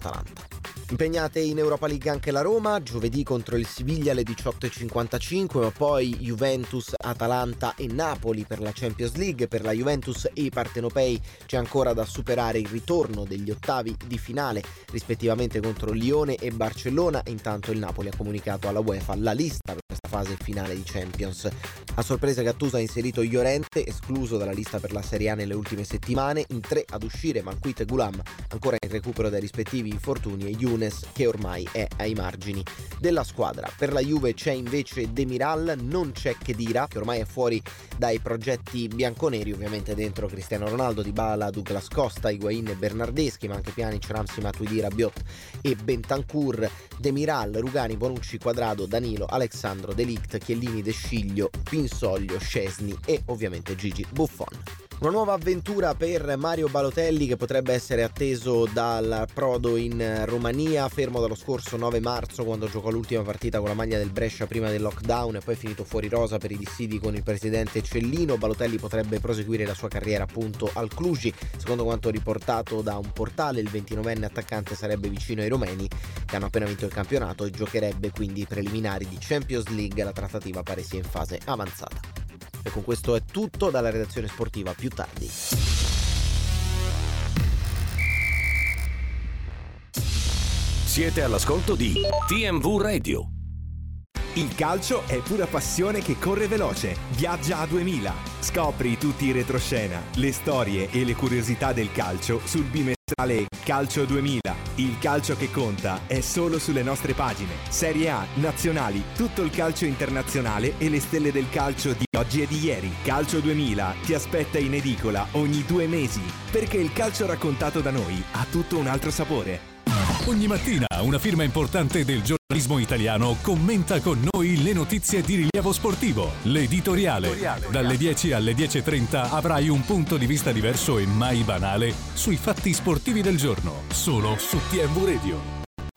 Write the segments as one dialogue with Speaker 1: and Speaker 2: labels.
Speaker 1: l'Atalanta. Impegnate in Europa League anche la Roma, giovedì contro il Siviglia alle 18:55, ma poi Juventus, Atalanta e Napoli per la Champions League. Per la Juventus e i partenopei c'è ancora da superare il ritorno degli ottavi di finale, rispettivamente contro Lione e Barcellona. Intanto il Napoli ha comunicato alla UEFA la lista per questa fase finale di Champions. A sorpresa Gattuso ha inserito Llorente, escluso dalla lista per la Serie A nelle ultime settimane. In 3 ad uscire Manquit e Gulam, ancora in recupero dai rispettivi infortuni, e Younes, che ormai è ai margini della squadra. Per la Juve c'è invece Demiral, non c'è Khedira, che ormai è fuori dai progetti bianconeri, ovviamente dentro Cristiano Ronaldo, Dybala, Douglas Costa, Higuain e Bernardeschi, ma anche Pjanic, Ramsey, Matuidi, Rabiot e Bentancur. Demiral, Rugani, Bonucci, Quadrado, Danilo, Alexandro, De Ligt, Chiellini, De Sciglio, Pinsoglio, Szczesny e ovviamente Gigi Buffon. Una nuova avventura per Mario Balotelli, che potrebbe essere atteso dal prodo in Romania, fermo dallo scorso 9 marzo quando giocò l'ultima partita con la maglia del Brescia prima del lockdown e poi finito fuori rosa per i dissidi con il presidente Cellino. Balotelli potrebbe proseguire la sua carriera appunto al Cluj. Secondo quanto riportato da un portale, il 29enne attaccante sarebbe vicino ai romeni, che hanno appena vinto il campionato, e giocherebbe quindi i preliminari di Champions League. La trattativa pare sia in fase avanzata. E con questo è tutto dalla redazione sportiva. Più tardi.
Speaker 2: Siete all'ascolto di TMV Radio.
Speaker 3: Il calcio è pura passione che corre veloce. Viaggia a 2000. Scopri tutti i retroscena, le storie e le curiosità del calcio sul bimestrale Calcio 2000. Il calcio che conta è solo sulle nostre pagine. Serie A, nazionali, tutto il calcio internazionale e le stelle del calcio di oggi e di ieri. Calcio 2000 ti aspetta in edicola ogni 2 mesi, perché il calcio raccontato da noi ha tutto un altro sapore.
Speaker 4: Ogni mattina una firma importante del giornalismo italiano commenta con noi le notizie di rilievo sportivo. L'editoriale. Dalle 10 alle 10:30 avrai un punto di vista diverso e mai banale sui fatti sportivi del giorno. Solo su TMV Radio.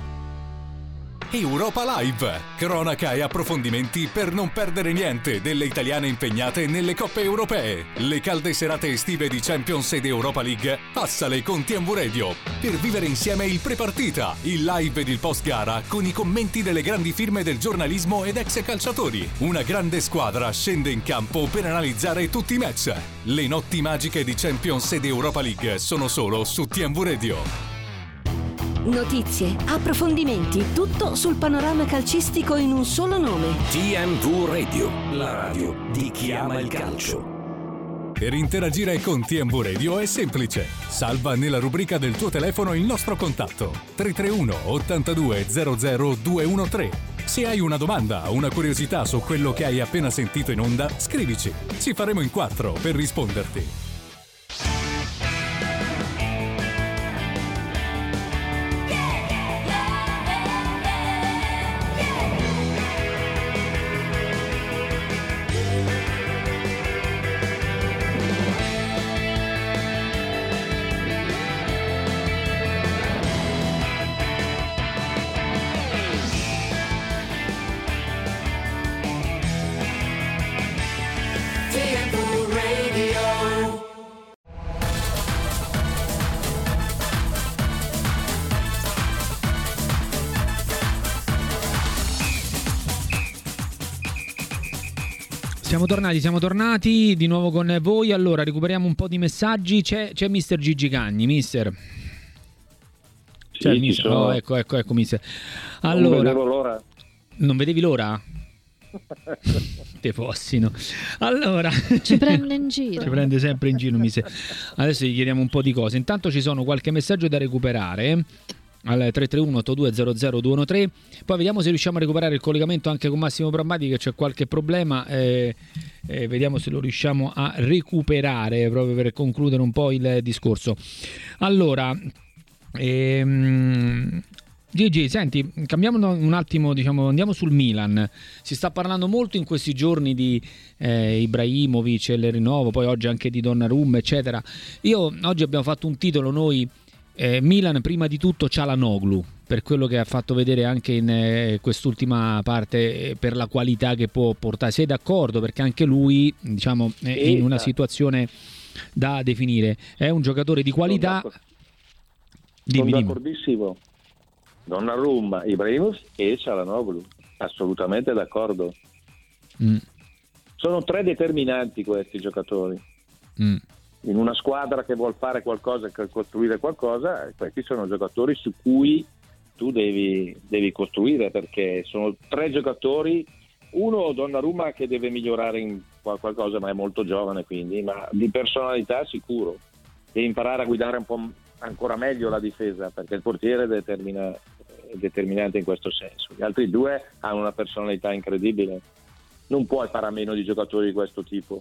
Speaker 4: Europa Live. Cronaca e approfondimenti per non perdere niente delle italiane impegnate nelle coppe europee. Le calde serate estive di Champions ed Europa League. Passale con TMV Radio per vivere insieme il pre-partita, il live ed il post-gara con i commenti delle grandi firme del giornalismo ed ex calciatori. Una grande squadra scende in campo per analizzare tutti i match. Le notti magiche di Champions ed Europa League sono solo su TMV Radio.
Speaker 5: Notizie, approfondimenti, tutto sul panorama calcistico in un solo nome.
Speaker 2: TMV Radio, la radio di chi ama il calcio.
Speaker 4: Per interagire con TMV Radio è semplice. Salva nella rubrica del tuo telefono il nostro contatto 331 82 00 213. Se hai una domanda o una curiosità su quello che hai appena sentito in onda, scrivici. Ci faremo in 4 per risponderti.
Speaker 6: Siamo tornati di nuovo con voi. Allora, recuperiamo un po' di messaggi. C'è Mister Gigi Cagni, mister. C'è il mister. Oh, ecco, mister. Allora,
Speaker 7: non vedevo l'ora.
Speaker 6: Non vedevi l'ora? Te fossino. Allora,
Speaker 8: ci prende in giro.
Speaker 6: Ci prende sempre in giro, mister. Adesso gli chiediamo un po' di cose. Intanto ci sono qualche messaggio da recuperare al 331 82 00 213. Poi vediamo se riusciamo a recuperare il collegamento anche con Massimo Brammati, che c'è qualche problema, vediamo se lo riusciamo a recuperare proprio per concludere un po' il discorso. Allora, Gigi, senti, cambiamo un attimo, diciamo, andiamo sul Milan. Si sta parlando molto in questi giorni di Ibrahimovic e il rinnovo, poi oggi anche di Donnarumma, eccetera. Oggi abbiamo fatto un titolo noi, Milan prima di tutto Çalhanoğlu, per quello che ha fatto vedere anche in quest'ultima parte, per la qualità che può portare. Sei d'accordo? Perché anche lui, diciamo, è in una situazione da definire. È un giocatore di qualità.
Speaker 7: Sono d'accordissimo. Donnarumma, Ibrahimovic e Çalhanoğlu. Assolutamente d'accordo. Sono 3 determinanti questi giocatori. In una squadra che vuol fare qualcosa, che costruire qualcosa, questi sono giocatori su cui tu devi costruire, perché sono 3 giocatori. Uno, Donnarumma, che deve migliorare in qualcosa, ma è molto giovane, quindi, ma di personalità sicuro. Deve imparare a guidare un po' ancora meglio la difesa, perché il portiere è determinante in questo senso. Gli altri 2 hanno una personalità incredibile. Non puoi fare a meno di giocatori di questo tipo.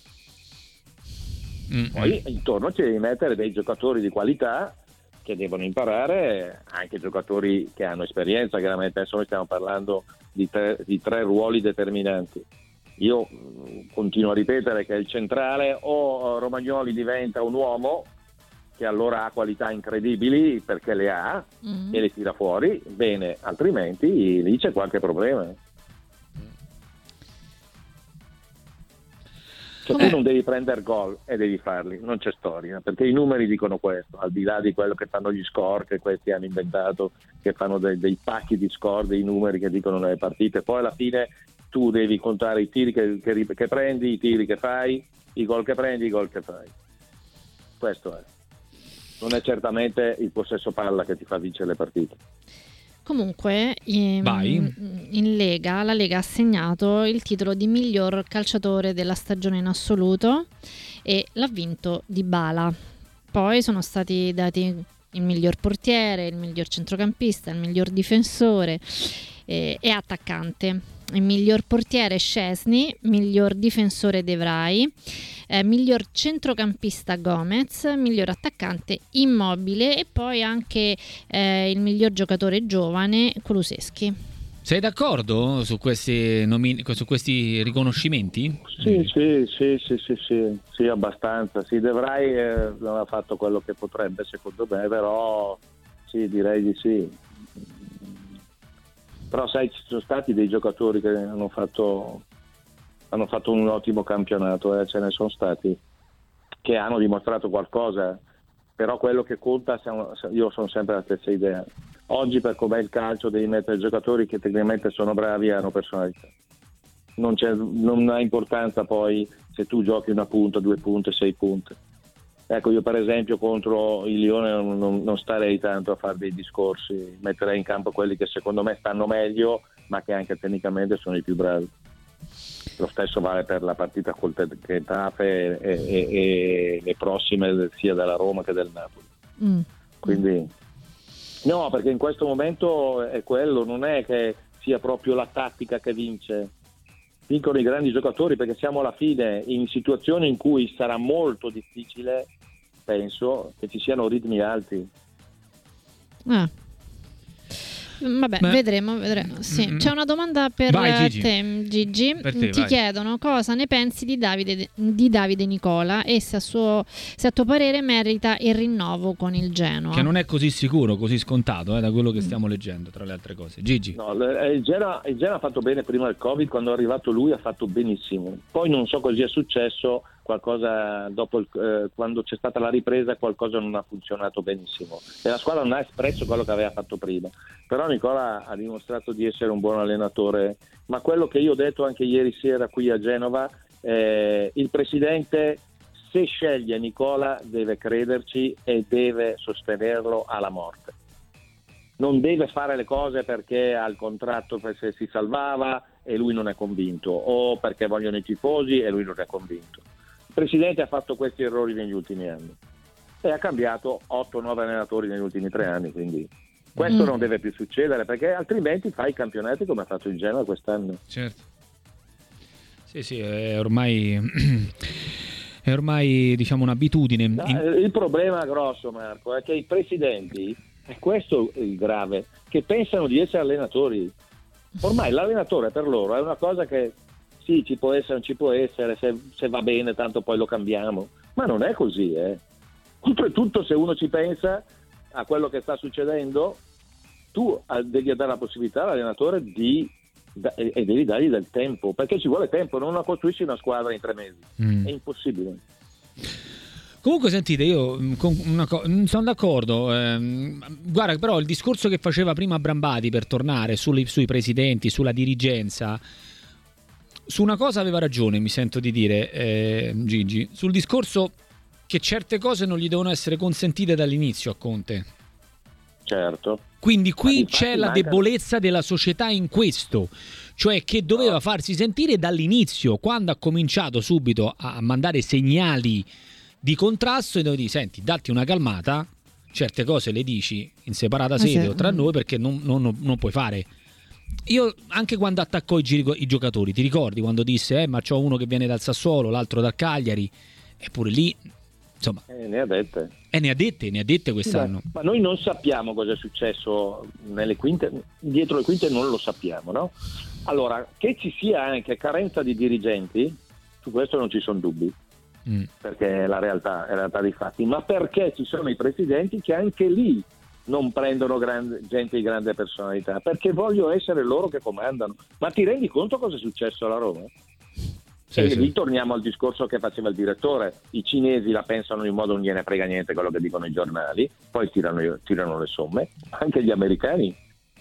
Speaker 7: Poi intorno ci devi mettere dei giocatori di qualità che devono imparare, anche giocatori che hanno esperienza. Chiaramente adesso noi stiamo parlando di tre ruoli determinanti. Io continuo a ripetere che il centrale, o Romagnoli diventa un uomo che allora ha qualità incredibili, perché le ha e le tira fuori bene, altrimenti lì c'è qualche problema. Cioè, tu non devi prendere gol e devi farli, non c'è storia, perché i numeri dicono questo, al di là di quello che fanno gli score che questi hanno inventato, che fanno dei pacchi di score, dei numeri che dicono nelle partite. Poi alla fine tu devi contare i tiri che prendi, i tiri che fai, i gol che prendi, i gol che fai. Questo è. Non è certamente il possesso palla che ti fa vincere le partite.
Speaker 8: Comunque in Lega, la Lega ha assegnato il titolo di miglior calciatore della stagione in assoluto e l'ha vinto Dybala. Poi sono stati dati il miglior portiere, il miglior centrocampista, il miglior difensore e attaccante. Il miglior portiere Szczęsny, miglior difensore De Vrij, miglior centrocampista Gomez, miglior attaccante Immobile e poi anche il miglior giocatore giovane Kulusevski.
Speaker 6: Sei d'accordo su questi su questi riconoscimenti?
Speaker 7: Sì, abbastanza. Sì, De Vrij non ha fatto quello che potrebbe, secondo me, però sì, direi di sì. Però sai, ci sono stati dei giocatori che hanno fatto un ottimo campionato, ce ne sono stati che hanno dimostrato qualcosa, però quello che conta, io sono sempre la stessa idea. Oggi, per com'è il calcio, devi mettere giocatori che tecnicamente sono bravi e hanno personalità. Non ha importanza poi se tu giochi 1 punta, 2 punte, 6 punte. Ecco, io per esempio contro il Lione non starei tanto a fare dei discorsi, metterei in campo quelli che secondo me stanno meglio, ma che anche tecnicamente sono i più bravi. Lo stesso vale per la partita col Getafe e le prossime sia della Roma che del Napoli. Quindi no, perché in questo momento è quello, non è che sia proprio la tattica che vince. Vincono i grandi giocatori, perché siamo alla fine in situazioni in cui sarà molto difficile, penso, che ci siano ritmi alti.
Speaker 8: Vabbè, vedremo. Sì. C'è una domanda per
Speaker 6: Gigi.
Speaker 8: te, Gigi. Ti chiedono cosa ne pensi di Davide Nicola e se a tuo parere merita il rinnovo con il Genoa.
Speaker 6: Che non è così sicuro, così scontato, da quello che stiamo leggendo, tra le altre cose. Gigi.
Speaker 7: No, il Genoa ha fatto bene prima del Covid, quando è arrivato lui ha fatto benissimo. Poi non so cosa è successo, qualcosa dopo quando c'è stata la ripresa qualcosa non ha funzionato benissimo e la squadra non ha espresso quello che aveva fatto prima. Però Nicola ha dimostrato di essere un buon allenatore, ma quello che io ho detto anche ieri sera qui a Genova, il presidente, se sceglie Nicola, deve crederci e deve sostenerlo alla morte. Non deve fare le cose perché ha il contratto, se si salvava e lui non è convinto, o perché vogliono i tifosi e lui non è convinto. Il presidente ha fatto questi errori negli ultimi anni e ha cambiato 8-9 allenatori negli ultimi 3 anni, quindi questo non deve più succedere, perché altrimenti fai i campionati come ha fatto il Genoa quest'anno.
Speaker 6: Certo. Sì, è ormai diciamo un'abitudine.
Speaker 7: Il problema grosso, Marco, è che i presidenti, è questo il grave, che pensano di essere allenatori. Ormai l'allenatore per loro è una cosa che sì, ci può essere, non ci può essere, se va bene tanto poi lo cambiamo, ma non è così. Oltretutto, se uno ci pensa a quello che sta succedendo, tu devi dare la possibilità all'allenatore e devi dargli del tempo, perché ci vuole tempo, non costruisci una squadra in 3 mesi, è impossibile.
Speaker 6: Comunque sentite, io sono d'accordo, guarda, però il discorso che faceva prima Brambati, per tornare sui presidenti, sulla dirigenza, su una cosa aveva ragione, mi sento di dire, Gigi, sul discorso che certe cose non gli devono essere consentite dall'inizio a Conte.
Speaker 7: Certo.
Speaker 6: Quindi qui c'è la debolezza della società in questo, cioè che doveva farsi sentire dall'inizio, quando ha cominciato subito a mandare segnali di contrasto, e devo dire: senti, datti una calmata, certe cose le dici in separata sede o tra noi, perché non puoi fare. Io anche quando attaccò i giocatori, ti ricordi quando disse ma c'ho uno che viene dal Sassuolo, l'altro dal Cagliari, eppure lì insomma
Speaker 7: ne ha dette.
Speaker 6: Ne ha dette quest'anno.
Speaker 7: Ma noi non sappiamo cosa è successo nelle quinte, dietro le quinte non lo sappiamo, no? Allora, che ci sia anche carenza di dirigenti, su questo non ci sono dubbi, perché è la realtà dei fatti, ma perché ci sono i presidenti che anche lì non prendono gente di grande personalità, perché vogliono essere loro che comandano. Ma ti rendi conto cosa è successo alla Roma?
Speaker 6: Sì,
Speaker 7: e lì torniamo al discorso che faceva il direttore: i cinesi la pensano in modo non gliene frega niente quello che dicono i giornali, poi tirano le somme. Anche gli americani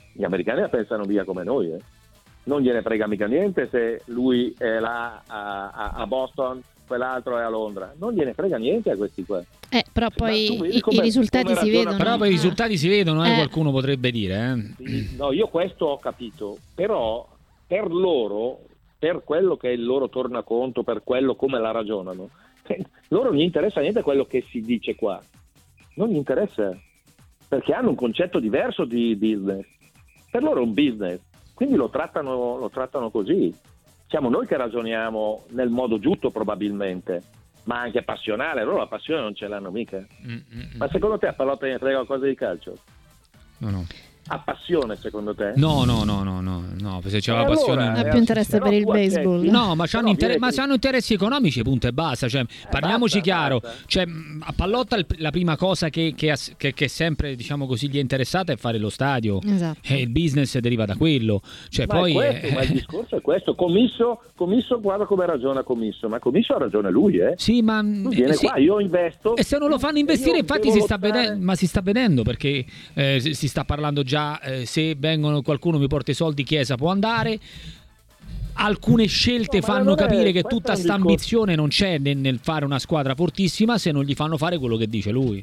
Speaker 7: la pensano via come noi, non gliene frega mica niente se lui è là a Boston, quell'altro è a Londra, non gliene frega niente a questi qua.
Speaker 8: Però poi i risultati si vedono.
Speaker 6: Però poi i risultati si vedono, qualcuno potrebbe dire.
Speaker 7: Sì, no, io questo ho capito, però per loro, per quello che è il loro tornaconto, per quello come la ragionano, loro non gli interessa niente quello che si dice qua, non gli interessa, perché hanno un concetto diverso di business. Per loro è un business, quindi lo trattano così. Siamo noi che ragioniamo nel modo giusto probabilmente, ma anche passionale. Loro la passione non ce l'hanno mica. Ma secondo te a Pallotta ne frega qualcosa di calcio?
Speaker 6: No.
Speaker 7: Ha passione secondo te?
Speaker 6: No, se c'è la passione
Speaker 8: non ha più interesse per il baseball.
Speaker 6: No, ma c'hanno interessi economici, punto e basta, cioè, parliamoci chiaro. Cioè, a Pallotta la prima cosa che sempre, diciamo così, gli è interessata è fare lo stadio.
Speaker 8: Esatto.
Speaker 6: E il business deriva da quello. Cioè,
Speaker 7: ma
Speaker 6: poi
Speaker 7: ma il discorso è questo. Commisso, guarda come ragiona Commisso, ma Commisso ha ragione lui,
Speaker 6: Sì, ma
Speaker 7: viene qua, io investo.
Speaker 6: E se non lo fanno investire, infatti si sta vedendo, perché si sta parlando già, se vengono, qualcuno mi porta i soldi, Chiesa può andare. Alcune scelte fanno capire che tutta sta ambizione non c'è nel fare una squadra fortissima se non gli fanno fare quello che dice lui.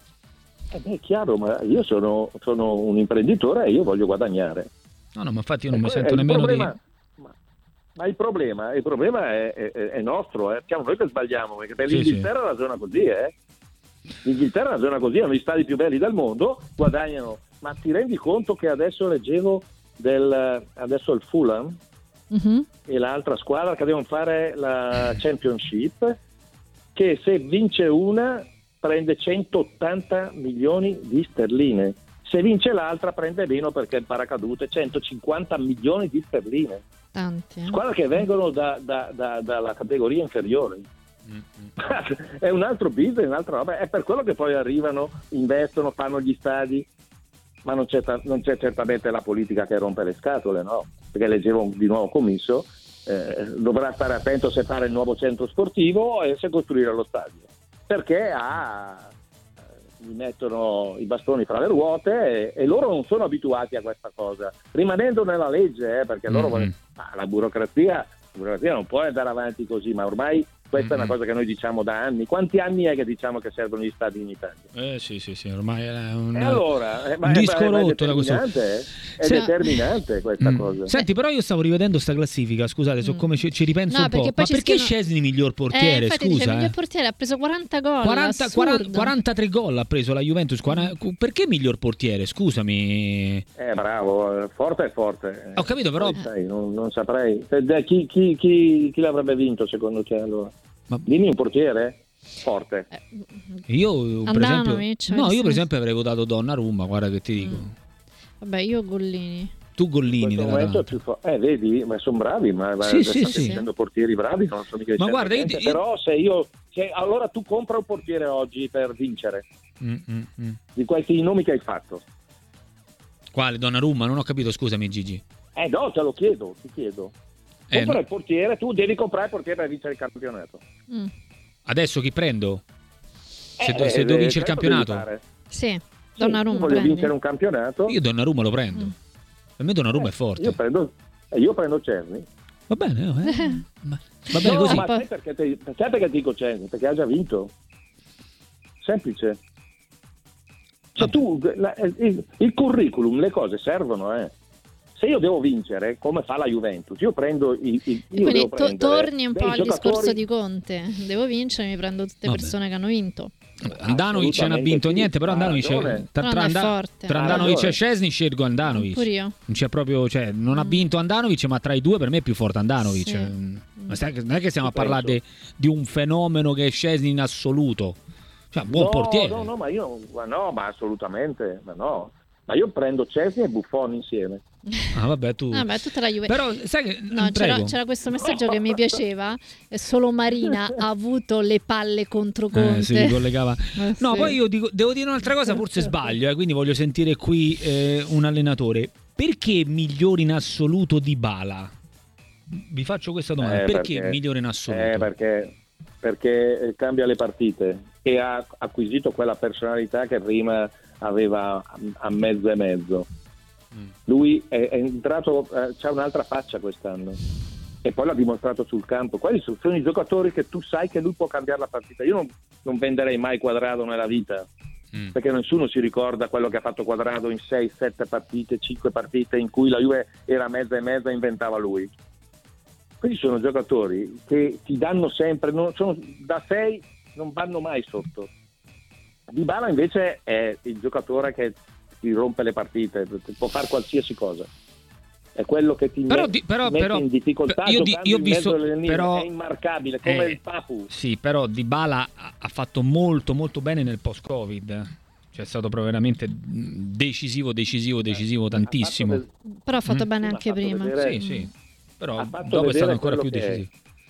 Speaker 7: È chiaro, ma io sono un imprenditore e io voglio guadagnare.
Speaker 6: No, ma infatti io non mi sento nemmeno di...
Speaker 7: Ma il problema è nostro, siamo noi che sbagliamo, perché per l'Inghilterra ragiona così, L'Inghilterra ragiona così, hanno gli stadi più belli del mondo, guadagnano. Ma ti rendi conto che adesso leggevo adesso il Fulham e l'altra squadra che devono fare la Championship, che se vince una prende 180 milioni di sterline, se vince l'altra prende meno perché il paracadute, 150 milioni di sterline.
Speaker 8: Tanti.
Speaker 7: Squadre che vengono dalla categoria inferiore. È un altro business, un'altra roba. È per quello che poi arrivano, investono, fanno gli stadi. Ma non c'è certamente la politica che rompe le scatole, no? Perché leggevo di nuovo Commisso, dovrà stare attento se fare il nuovo centro sportivo e se costruire lo stadio, perché gli mettono i bastoni fra le ruote e loro non sono abituati a questa cosa, rimanendo nella legge, perché loro la burocrazia non può andare avanti così, ma ormai questa è una cosa che noi diciamo da anni. Quanti anni è che diciamo che servono gli stadi in Italia?
Speaker 6: Sì, ormai è un
Speaker 7: disco
Speaker 6: rotto da questo.
Speaker 7: È determinante questa cosa.
Speaker 6: Senti, però io stavo rivedendo sta classifica, scusate, su come ci ripenso un po'. Ma perché Szczęsny miglior portiere?
Speaker 8: Scusa, il miglior portiere ha preso 40 gol.
Speaker 6: 43 gol ha preso la Juventus. Perché miglior portiere? Scusami.
Speaker 7: Bravo, forte.
Speaker 6: Ho capito, però
Speaker 7: non saprei. Chi l'avrebbe vinto secondo te allora? Dimmi un portiere forte.
Speaker 6: Io per esempio avrei votato Donnarumma, guarda che ti dico.
Speaker 8: Vabbè, io Gollini.
Speaker 6: Tu Gollini
Speaker 7: vedi, ma sono bravi, ma
Speaker 6: sì.
Speaker 7: dicendo portieri bravi, non so mica.
Speaker 6: Ma guarda,
Speaker 7: però allora tu compra un portiere oggi per vincere. Di questi nomi che hai fatto.
Speaker 6: Quale? Donnarumma? Non ho capito, scusami Gigi.
Speaker 7: No, te lo chiedo, ti chiedo. Compra il portiere, tu devi comprare il portiere per vincere il campionato.
Speaker 6: Adesso chi prendo? Se devo vincere il campionato?
Speaker 8: Sì, Donnarumma.
Speaker 7: Voglio vincere un campionato.
Speaker 6: Io Donnarumma lo prendo. Per me Donnarumma è forte.
Speaker 7: Io prendo Szczęsny.
Speaker 6: Va bene, va bene così.
Speaker 7: Ma sai perché dico Szczęsny? Perché ha già vinto. Semplice. Cioè tu, il curriculum, le cose servono, Se io devo vincere, come fa la Juventus, io prendo
Speaker 8: quindi torni un po' al discorso di Conte. Devo vincere, mi prendo tutte le persone che hanno vinto.
Speaker 6: Andanovic non ha vinto niente, però Andanovic tra Andanovic e Szczęsny scelgo Andanovic.
Speaker 8: Pure io.
Speaker 6: Non c'è proprio, cioè, non ha vinto Andanovic, ma tra i due per me è più forte Andanovic.
Speaker 8: Sì.
Speaker 6: Non è che stiamo a parlare di un fenomeno che è Szczęsny in assoluto. Cioè, buon portiere.
Speaker 7: Ma assolutamente, ma io prendo Szczęsny e Buffon insieme.
Speaker 6: Vabbè,
Speaker 8: tutta la Juve.
Speaker 6: Però sai che
Speaker 8: c'era questo messaggio che mi piaceva, solo Marina ha avuto le palle contro Conte.
Speaker 6: Si ricollegava. Poi io devo dire un'altra cosa, forse sbaglio, quindi voglio sentire qui un allenatore. Perché migliore in assoluto Dybala? Vi faccio questa domanda, perché migliore in assoluto?
Speaker 7: Perché cambia le partite e ha acquisito quella personalità che prima aveva a mezzo e mezzo. Lui è entrato, c'ha un'altra faccia quest'anno e poi l'ha dimostrato sul campo. Quelli sono i giocatori che tu sai che lui può cambiare la partita. Io non venderei mai Quadrado nella vita, perché nessuno si ricorda quello che ha fatto Quadrado in 6, 7 partite, 5 partite in cui la Juve era mezza e mezza e inventava lui. Quindi sono giocatori che ti danno sempre, da 6 non vanno mai sotto. Dybala invece è il giocatore che ti rompe le partite, può fare qualsiasi cosa. È quello che ti mette in difficoltà. Io ho visto,
Speaker 6: però
Speaker 7: è immarcabile come il Papu.
Speaker 6: Sì, però Dybala ha fatto molto molto bene nel post-Covid. Cioè è stato proprio veramente decisivo tantissimo.
Speaker 8: Però ha fatto bene anche prima.
Speaker 6: Sì. Però dopo è stato ancora più decisivo.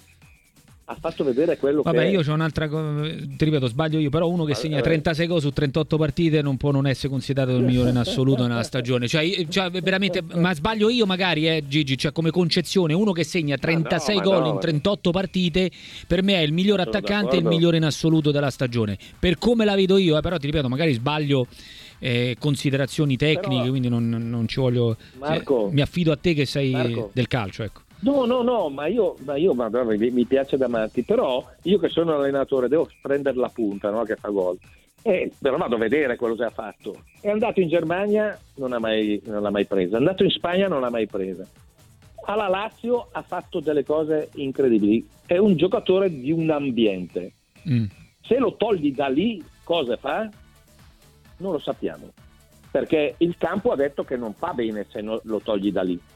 Speaker 7: Ha fatto vedere quello che
Speaker 6: io c'ho un'altra cosa, ti ripeto, sbaglio io, però uno che segna 36 gol su 38 partite non può non essere considerato il migliore in assoluto nella stagione. Cioè veramente, ma sbaglio io magari, Gigi, cioè come concezione, uno che segna 36 gol in 38 partite per me è il migliore attaccante e il migliore in assoluto della stagione. Per come la vedo io, però ti ripeto, magari sbaglio considerazioni tecniche, quindi non ci voglio.
Speaker 7: Marco,
Speaker 6: mi affido a te che sei del calcio, ecco.
Speaker 7: No, ma io mi piace da matti, però io che sono allenatore devo prendere la punta, no, che fa gol. Però vado a vedere quello che ha fatto. È andato in Germania, non l'ha mai presa. È andato in Spagna, non l'ha mai presa. Alla Lazio ha fatto delle cose incredibili. È un giocatore di un ambiente. Se lo togli da lì, cosa fa? Non lo sappiamo. Perché il campo ha detto che non fa bene se lo togli da lì.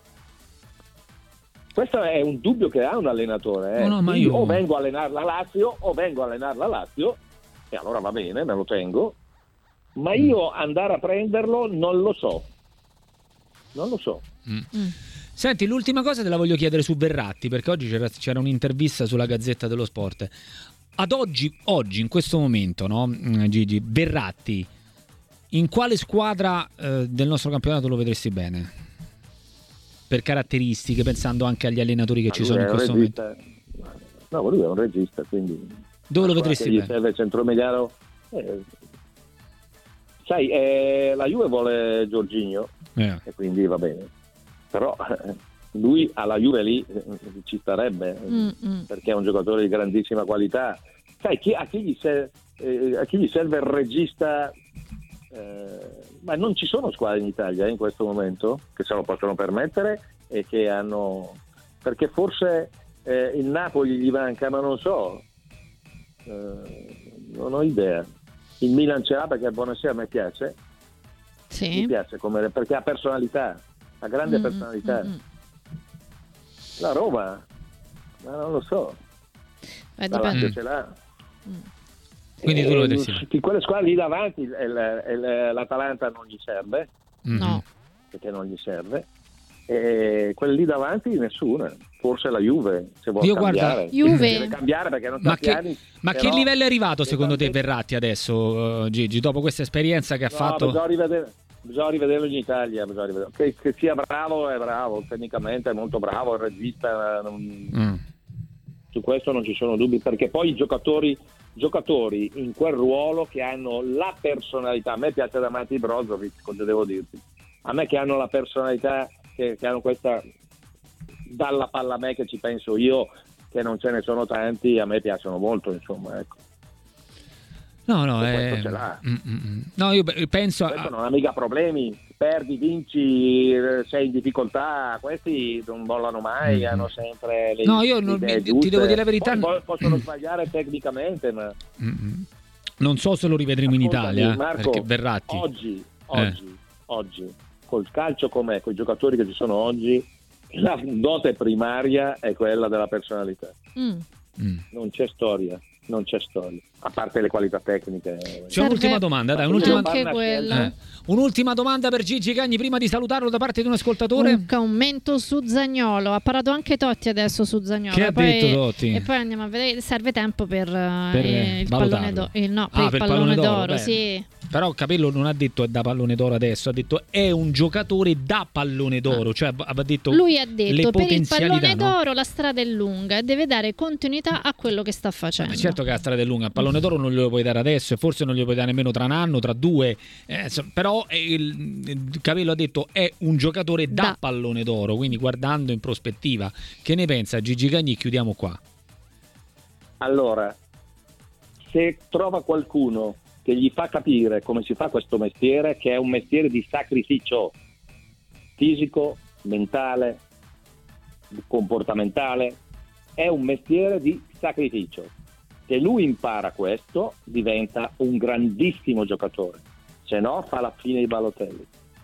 Speaker 7: Questo è un dubbio che ha un allenatore.
Speaker 6: Ma io
Speaker 7: o vengo a allenare la Lazio, e allora va bene, me lo tengo. Ma io andare a prenderlo non lo so.
Speaker 6: Senti, l'ultima cosa te la voglio chiedere su Verratti, perché oggi c'era un'intervista sulla Gazzetta dello Sport. Ad oggi in questo momento, no, Gigi, Verratti, in quale squadra del nostro campionato lo vedresti bene? Per caratteristiche, pensando anche agli allenatori che ci sono in questo momento.
Speaker 7: No, lui è un regista, quindi
Speaker 6: dove lo vedresti bene?
Speaker 7: Serve il centromediano. Sai, la Juve vuole Jorginho e quindi va bene. Però lui alla Juve lì ci starebbe perché è un giocatore di grandissima qualità. Sai, a chi gli serve il regista? Ma non ci sono squadre in Italia in questo momento che se lo possono permettere e che hanno, perché forse il Napoli gli manca, ma non so, non ho idea. Il Milan ce l'ha perché buonasera a me piace, mi piace perché ha personalità, ha grande personalità. La Roma, ma non lo so, la Lazio ce l'ha.
Speaker 6: Quindi tu lo vedresti
Speaker 7: di quelle squadre lì davanti l'Atalanta non gli serve,
Speaker 8: no,
Speaker 7: perché non gli serve, e quelle lì davanti nessuna, forse la Juve se vuole cambiare. Deve cambiare perché non
Speaker 6: ma che livello è arrivato secondo te Verratti adesso, Gigi, dopo questa esperienza che ha fatto?
Speaker 7: Bisogna rivederlo in Italia, che sia bravo, è bravo, tecnicamente è molto bravo, il regista su questo non ci sono dubbi, perché poi i giocatori giocatori in quel ruolo che hanno la personalità. A me piace Mati Brozovic, cosa devo dirti? A me che hanno la personalità, che hanno questa, dalla palla a me che ci penso io, che non ce ne sono tanti, a me piacciono molto, insomma, ecco.
Speaker 6: No,
Speaker 7: ce l'ha.
Speaker 6: No, io penso
Speaker 7: questo non ha mica problemi, perdi, vinci, sei in difficoltà, questi non mollano mai, hanno sempre le idee giuste.
Speaker 6: Ti devo dire la verità,
Speaker 7: poi possono sbagliare tecnicamente, ma
Speaker 6: non so se lo rivedremo in Italia,
Speaker 7: Marco,
Speaker 6: perché Verratti
Speaker 7: oggi col calcio com'è, con i giocatori che ci sono oggi, la dote primaria è quella della personalità. Non c'è storia, a parte le qualità tecniche.
Speaker 6: C'è un'ultima domanda, dai, un'ultima domanda per Gigi Cagni prima di salutarlo da parte di un ascoltatore.
Speaker 8: Un commento su Zaniolo, ha parlato anche Totti adesso su Zaniolo.
Speaker 6: Che ha detto Totti?
Speaker 8: E poi andiamo a vedere, serve tempo per il pallone d'oro.
Speaker 6: Per il pallone d'oro,
Speaker 8: sì.
Speaker 6: Però Capello non ha detto è da pallone d'oro adesso, ha detto è un giocatore da pallone d'oro, cioè ha detto
Speaker 8: lui ha detto per il pallone
Speaker 6: no?
Speaker 8: d'oro la strada è lunga e deve dare continuità a quello che sta facendo.
Speaker 6: Certo che la strada è lunga, il pallone d'oro non glielo puoi dare adesso e forse non glielo puoi dare nemmeno tra un anno, tra due, però il Capello ha detto è un giocatore da pallone d'oro, quindi guardando in prospettiva. Che ne pensa Gigi Cagni? Chiudiamo qua.
Speaker 7: Allora, se trova qualcuno che gli fa capire come si fa questo mestiere, che è un mestiere di sacrificio fisico, mentale, comportamentale, è un mestiere di sacrificio. Se lui impara questo, diventa un grandissimo giocatore, se no fa la fine di Balotelli.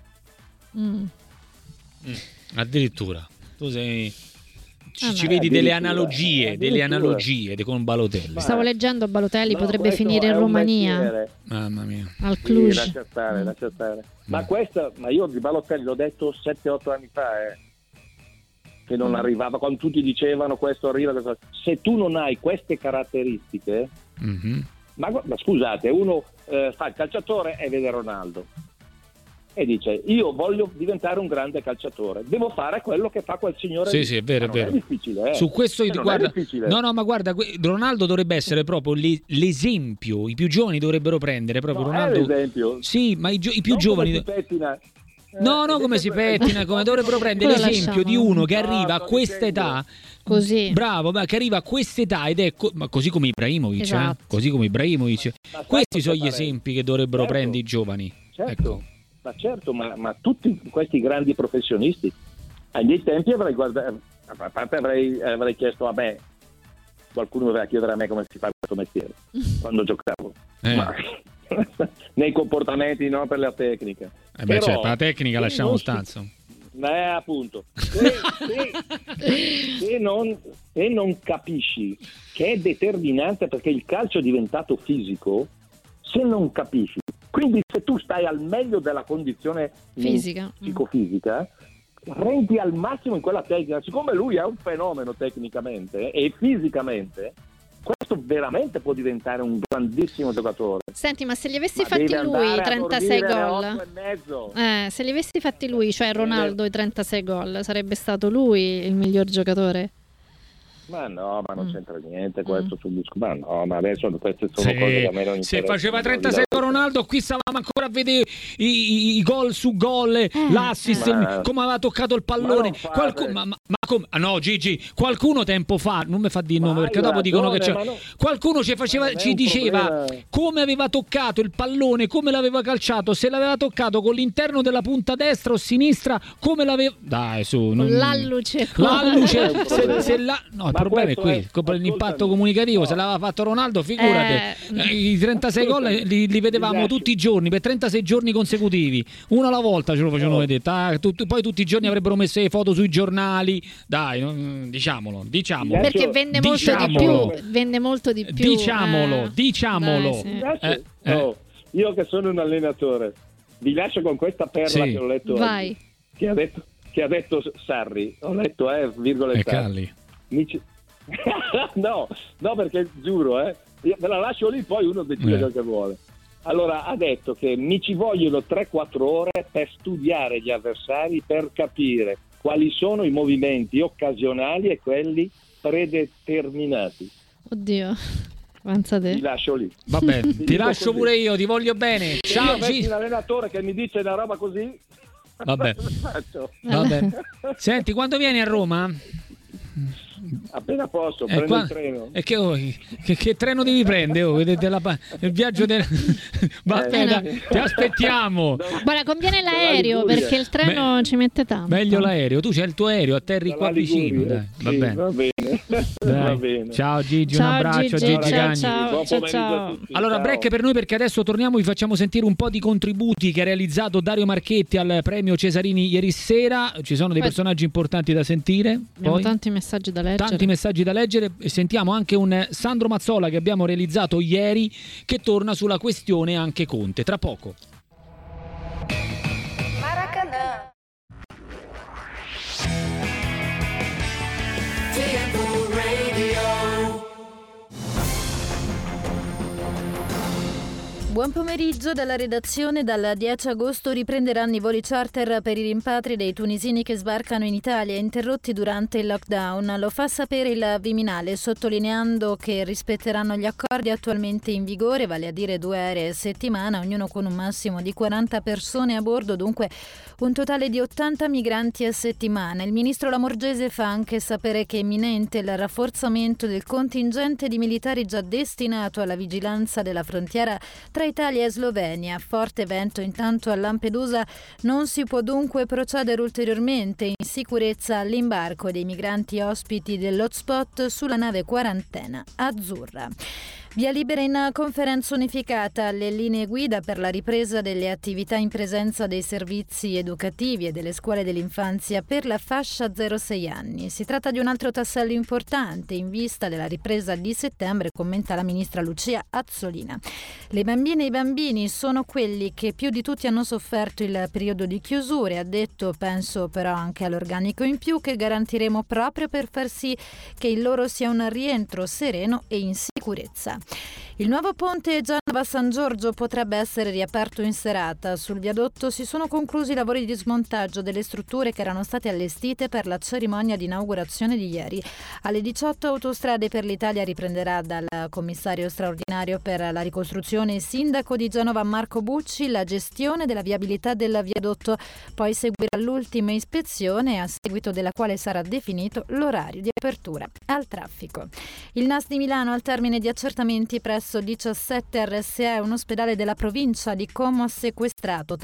Speaker 6: Addirittura tu ci vedi delle analogie con Balotelli.
Speaker 8: Stavo leggendo Balotelli potrebbe finire in Romania.
Speaker 6: Mamma mia.
Speaker 8: Al Cluj.
Speaker 7: Sì, lascia stare. Ma io di Balotelli l'ho detto 7-8 anni fa, che non arrivava, quando tutti dicevano questo arriva, questo. Se tu non hai queste caratteristiche, ma scusate, uno fa il calciatore e vede Ronaldo e dice io voglio diventare un grande calciatore, devo fare quello che fa quel signore.
Speaker 6: Sì, è vero, è vero.
Speaker 7: È difficile,
Speaker 6: Su questo guarda, ma guarda, Ronaldo dovrebbe essere proprio l'esempio, i più giovani dovrebbero prendere proprio Ronaldo.
Speaker 7: È l'esempio.
Speaker 6: Sì, ma i più giovani come si pettina, come dovrebbero prendere l'esempio di uno che arriva a questa età
Speaker 8: così.
Speaker 6: Bravo, che arriva a quest'età ed è ma così come Ibrahimovic,
Speaker 8: esatto.
Speaker 6: Così come Ibrahimovic. Questi sono gli esempi che dovrebbero prendere i giovani.
Speaker 7: Certo.
Speaker 6: Ecco.
Speaker 7: Ma certo, ma tutti questi grandi professionisti ai miei tempi avrei guardato, a parte avrei chiesto a me, qualcuno doveva chiedere a me come si fa questo mestiere quando giocavo, ma nei comportamenti, non per la tecnica.
Speaker 6: Però, certo, la tecnica lasciamo stanzo.
Speaker 7: Appunto, se non capisci che è determinante, perché il calcio è diventato fisico, se non capisci, quindi se tu stai al meglio della condizione
Speaker 8: fisica,
Speaker 7: psicofisica, rendi al massimo in quella tecnica. Siccome lui è un fenomeno tecnicamente e fisicamente, questo veramente può diventare un grandissimo giocatore.
Speaker 8: Senti, ma se li avessi fatti lui 36 gol, se li avessi fatti lui, cioè Ronaldo, i 36 gol, sarebbe stato lui il miglior giocatore?
Speaker 7: Ma no, ma non c'entra niente questo sul disco. Ma no, ma adesso queste sono cose che a me non interessano.
Speaker 6: Se faceva 36 Ronaldo, qui stavamo ancora a vedere i gol su gol, l'assist, come aveva toccato il pallone. No, Gigi, qualcuno tempo fa, non mi fa dire il nome perché dopo dicono che c'è. Qualcuno ci diceva come aveva toccato il pallone, come l'aveva calciato, se l'aveva toccato con l'interno della punta destra o sinistra, come l'aveva. Dai, su.
Speaker 8: L'alluce.
Speaker 6: No, il problema è qui, l'impatto comunicativo. Se l'aveva fatto Ronaldo, figurati. I 36 gol li vedevamo tutti i giorni, per 36 giorni consecutivi, uno alla volta ce lo facevano vedere. Poi tutti i giorni avrebbero messo le foto sui giornali. Dai, diciamolo.
Speaker 8: Perché vende molto di più.
Speaker 6: Diciamolo.
Speaker 8: Dai,
Speaker 7: sì. Io che sono un allenatore, vi lascio con questa perla che ho letto oggi, che ha detto Sarri. Ho letto virgolettato. No, perché giuro, io me la lascio lì, poi uno decide ciò che vuole. Allora, ha detto che mi ci vogliono 3-4 ore per studiare gli avversari, per capire quali sono i movimenti occasionali e quelli predeterminati.
Speaker 8: Oddio. Pensa te.
Speaker 7: Ti lascio lì.
Speaker 6: Vabbè, ti lascio
Speaker 7: così.
Speaker 6: Pure io, ti voglio bene. Ciao
Speaker 7: Gigi. Un allenatore che mi dice una roba così.
Speaker 6: Vabbè. Senti, quando vieni a Roma?
Speaker 7: Appena posso, prendo il treno.
Speaker 6: E che treno devi prendere? Il viaggio del... Va bene, ti aspettiamo.
Speaker 8: Guarda, conviene l'aereo perché il treno ci mette tanto.
Speaker 6: Meglio l'aereo, tu c'hai il tuo aereo, atterri qua vicino. Dai. Va bene.
Speaker 7: Va bene. Va bene.
Speaker 6: Ciao Gigi,
Speaker 8: ciao,
Speaker 6: un abbraccio
Speaker 8: Gigi,
Speaker 6: Gigi Gagni.
Speaker 8: Ciao.
Speaker 6: Allora, break per noi perché adesso torniamo, vi facciamo sentire un po' di contributi che ha realizzato Dario Marchetti al premio Cesarini ieri sera. Ci sono dei personaggi importanti da sentire.
Speaker 8: Abbiamo tanti messaggi da leggere.
Speaker 6: Tanti messaggi da leggere e sentiamo anche un Sandro Mazzola che abbiamo realizzato ieri che torna sulla questione anche Conte. Tra poco.
Speaker 9: Maracanã.
Speaker 10: Buon pomeriggio dalla redazione. Dal 10 agosto riprenderanno i voli charter per i rimpatri dei tunisini che sbarcano in Italia, interrotti durante il lockdown. Lo fa sapere il Viminale, sottolineando che rispetteranno gli accordi attualmente in vigore, vale a dire 2 aerei a settimana, ognuno con un massimo di 40 persone a bordo, dunque un totale di 80 migranti a settimana. Il ministro Lamorgese fa anche sapere che è imminente il rafforzamento del contingente di militari già destinato alla vigilanza della frontiera tra Italia e Slovenia. Forte vento intanto a Lampedusa, non si può dunque procedere ulteriormente in sicurezza all'imbarco dei migranti ospiti dell'hotspot sulla nave quarantena azzurra. Via libera in conferenza unificata alle linee guida per la ripresa delle attività in presenza dei servizi educativi e delle scuole dell'infanzia per la fascia 0-6 anni. Si tratta di un altro tassello importante in vista della ripresa di settembre, commenta la ministra Lucia Azzolina. Le bambine e i bambini sono quelli che più di tutti hanno sofferto il periodo di chiusure, ha detto. Penso però anche all'organico in più che garantiremo proprio per far sì che il loro sia un rientro sereno e in sicurezza. Il nuovo ponte Genova-San Giorgio potrebbe essere riaperto in serata. Sul viadotto si sono conclusi i lavori di smontaggio delle strutture che erano state allestite per la cerimonia di inaugurazione di ieri. Alle 18 Autostrade per l'Italia riprenderà dal commissario straordinario per la ricostruzione e sindaco di Genova Marco Bucci la gestione della viabilità del viadotto. Poi seguirà l'ultima ispezione, a seguito della quale sarà definito l'orario di apertura al traffico. Il NAS di Milano al termine di accertamenti presso 17 RSE, un ospedale della provincia di Como ha sequestrato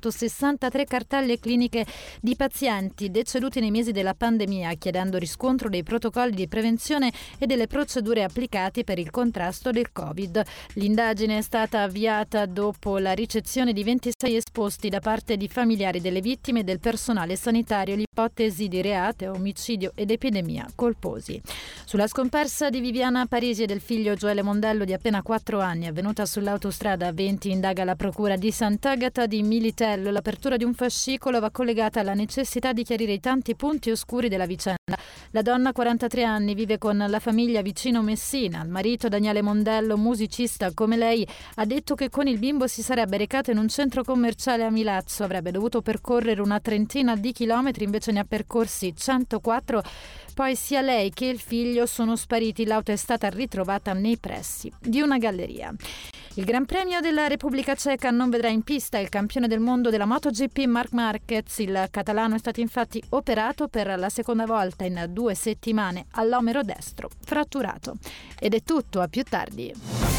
Speaker 10: 363 cartelle cliniche di pazienti deceduti nei mesi della pandemia, chiedendo riscontro dei protocolli di prevenzione e delle procedure applicate per il contrasto del Covid. L'indagine è stata avviata dopo la ricezione di 26 esposti da parte di familiari delle vittime e del personale sanitario, l'ipotesi di reato, omicidio ed epidemia colposi. Sulla scomparsa di Viviana Parisi e del figlio Gioele Mondello di appena 4 anni, avvenuta sull'autostrada A20, indaga la procura di Sant'Agata di Militello. L'apertura di un fascicolo va collegata alla necessità di chiarire i tanti punti oscuri della vicenda. La donna, 43 anni, vive con la famiglia vicino Messina. Il marito, Daniele Mondello, musicista come lei, ha detto che con il bimbo si sarebbe recato in un centro commerciale a Milazzo. Avrebbe dovuto percorrere una trentina di chilometri, invece ne ha percorsi 104. Poi sia lei che il figlio sono spariti. L'auto è stata ritrovata nei pressi di una galleria. Il Gran Premio della Repubblica Ceca non vedrà in pista il campione del mondo della MotoGP Marc Marquez. Il catalano è stato infatti operato per la seconda volta in 2 settimane all'omero destro fratturato. Ed è tutto, a più tardi.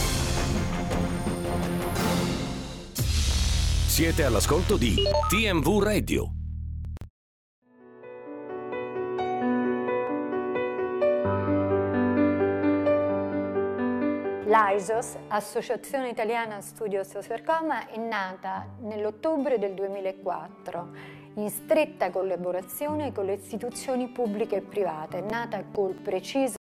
Speaker 2: Siete all'ascolto di TMV Radio.
Speaker 11: L'AISOS, Associazione Italiana Studios Supercom, è nata nell'ottobre del 2004 in stretta collaborazione con le istituzioni pubbliche e private, è nata col preciso